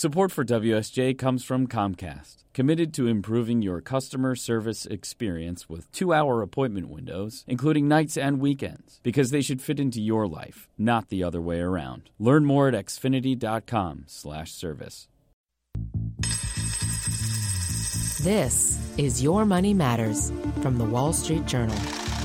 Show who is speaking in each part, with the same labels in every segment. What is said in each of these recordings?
Speaker 1: Support for WSJ comes from Comcast, committed to improving your customer service experience with 2-hour appointment windows, including nights and weekends, because they should fit into your life, not the other way around. Learn more at xfinity.com/service.
Speaker 2: This is Your Money Matters from the Wall Street Journal.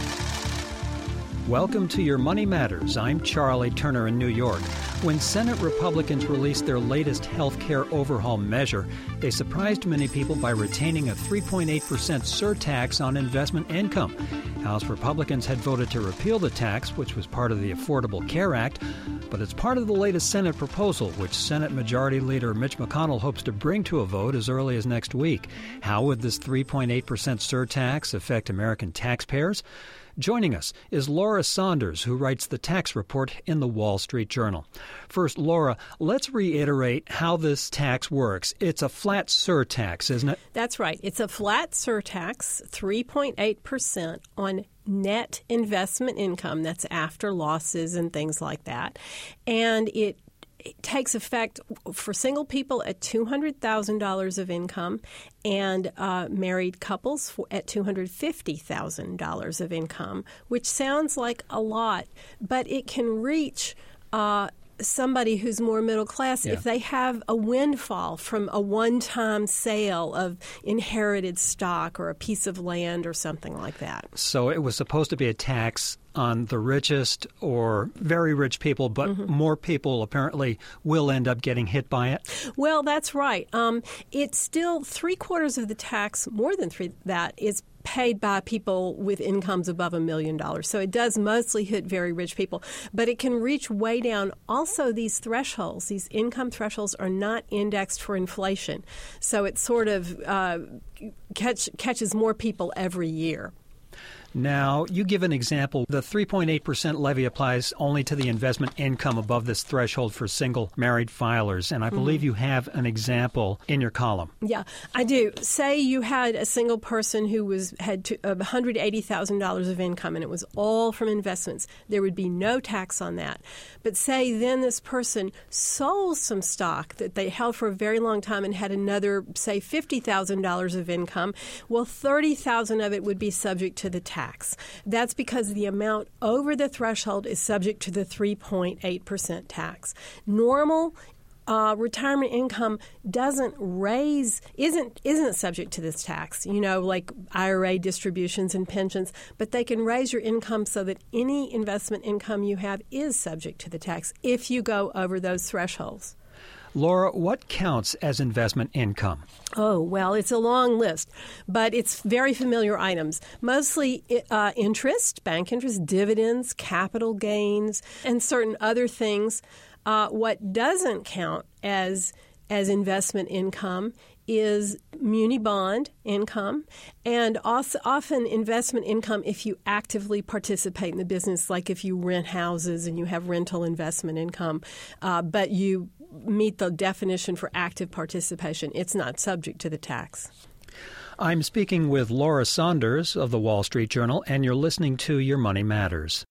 Speaker 3: Welcome to Your Money Matters. I'm Charlie Turner in New York. When Senate Republicans released their latest health care overhaul measure, they surprised many people by retaining a 3.8% surtax on investment income. House Republicans had voted to repeal the tax, which was part of the Affordable Care Act, but it's part of the latest Senate proposal, which Senate Majority Leader Mitch McConnell hopes to bring to a vote as early as next week. How would this 3.8% surtax affect American taxpayers? Joining us is Laura Saunders, who writes the tax report in the Wall Street Journal. First, Laura, let's reiterate how this tax works. It's a flat surtax, isn't it?
Speaker 4: That's right. It's a flat surtax, 3.8% on net investment income. That's after losses and things like that. And it takes effect for single people at $200,000 of income and married couples at $250,000 of income, which sounds like a lot, but it can reach somebody who's more middle class if they have a windfall from a one-time sale of inherited stock or a piece of land or something like that.
Speaker 3: So it was supposed to be a tax on the richest or very rich people, but more people apparently will end up getting hit by it?
Speaker 4: Well, that's right. It's still 3/4 of the tax, more than that, is paid by people with incomes above $1 million. So it does mostly hit very rich people, but it can reach way down. Also, these thresholds, these income thresholds are not indexed for inflation. So it sort of catches more people every year.
Speaker 3: Now, you give an example. The 3.8% levy applies only to the investment income above this threshold for single married filers, and I believe you have an example in your column.
Speaker 4: Yeah, I do. Say you had a single person who had $180,000 of income, and it was all from investments. There would be no tax on that. But say then this person sold some stock that they held for a very long time and had another, say, $50,000 of income. Well, $30,000 of it would be subject to the tax. That's because the amount over the threshold is subject to the 3.8% tax. Normal retirement income isn't subject to this tax, like IRA distributions and pensions, but they can raise your income so that any investment income you have is subject to the tax if you go over those thresholds.
Speaker 3: Laura, what counts as investment income?
Speaker 4: Oh, well, it's a long list, but it's very familiar items. Mostly interest, bank interest, dividends, capital gains, and certain other things. What doesn't count as investment income is muni bond income, and also often investment income if you actively participate in the business, like if you rent houses and you have rental investment income, but you meet the definition for active participation. It's not subject to the tax.
Speaker 3: I'm speaking with Laura Saunders of the Wall Street Journal, and you're listening to Your Money Matters.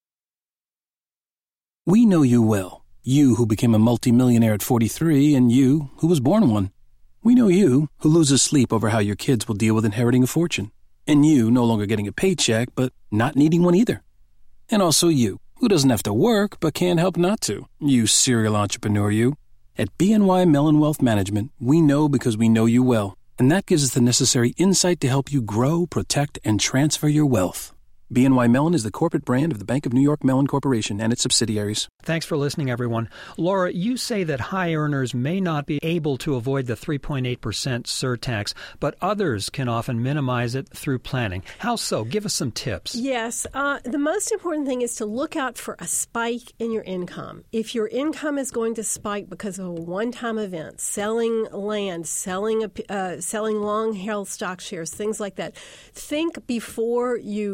Speaker 5: We know you well. You who became a multimillionaire at 43, and you who was born one. We know you who loses sleep over how your kids will deal with inheriting a fortune, and you no longer getting a paycheck but not needing one either. And also you who doesn't have to work but can't help not to. You serial entrepreneur, you. At BNY Mellon Wealth Management, we know because we know you well, and that gives us the necessary insight to help you grow, protect, and transfer your wealth. BNY Mellon is the corporate brand of the Bank of New York Mellon Corporation and its subsidiaries.
Speaker 3: Thanks for listening, everyone. Laura, you say that high earners may not be able to avoid the 3.8% surtax, but others can often minimize it through planning. How so? Give us some tips.
Speaker 4: Yes. The most important thing is to look out for a spike in your income. If your income is going to spike because of a one-time event, selling land, selling long-held stock shares, things like that, think before you sell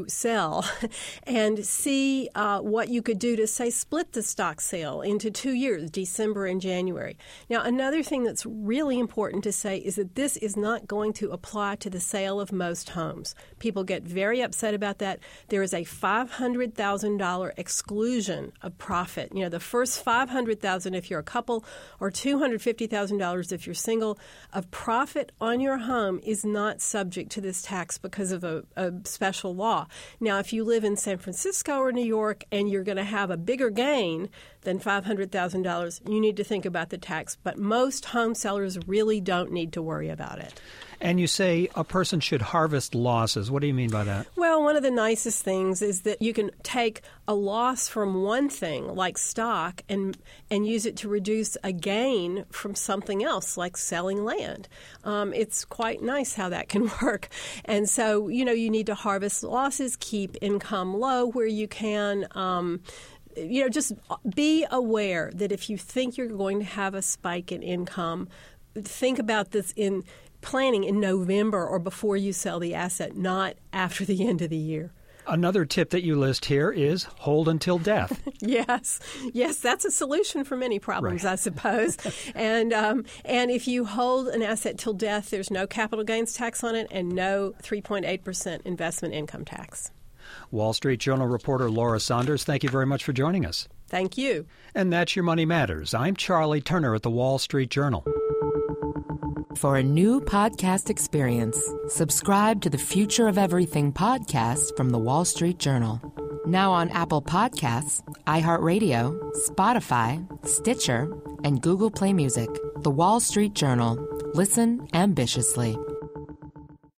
Speaker 4: sell and see what you could do to, say, split the stock sale into 2 years, December and January. Now, another thing that's really important to say is that this is not going to apply to the sale of most homes. People get very upset about that. There is a $500,000 exclusion of profit. You know, the first $500,000 if you're a couple, or $250,000 if you're single, of profit on your home is not subject to this tax because of a special law. Now, if you live in San Francisco or New York and you're going to have a bigger gain than $500,000, you need to think about the tax. But most home sellers really don't need to worry about it.
Speaker 3: And you say a person should harvest losses. What do you mean by that?
Speaker 4: Well, one of the nicest things is that you can take a loss from one thing, like stock, and use it to reduce a gain from something else, like selling land. It's quite nice how that can work. And so, you need to harvest losses, keep income low where you can. Just be aware that if you think you're going to have a spike in income, think about this in planning in November or before you sell the asset, not after the end of the year.
Speaker 3: Another tip that you list here is hold until death.
Speaker 4: Yes, that's a solution for many problems, right. I suppose. And if you hold an asset till death, there's no capital gains tax on it and no 3.8% investment income tax.
Speaker 3: Wall Street Journal reporter Laura Saunders, thank you very much for joining us.
Speaker 4: Thank you.
Speaker 3: And that's Your Money Matters. I'm Charlie Turner at the Wall Street Journal.
Speaker 2: For a new podcast experience, subscribe to the Future of Everything podcast from the Wall Street Journal. Now on Apple Podcasts, iHeartRadio, Spotify, Stitcher, and Google Play Music. The Wall Street Journal. Listen ambitiously.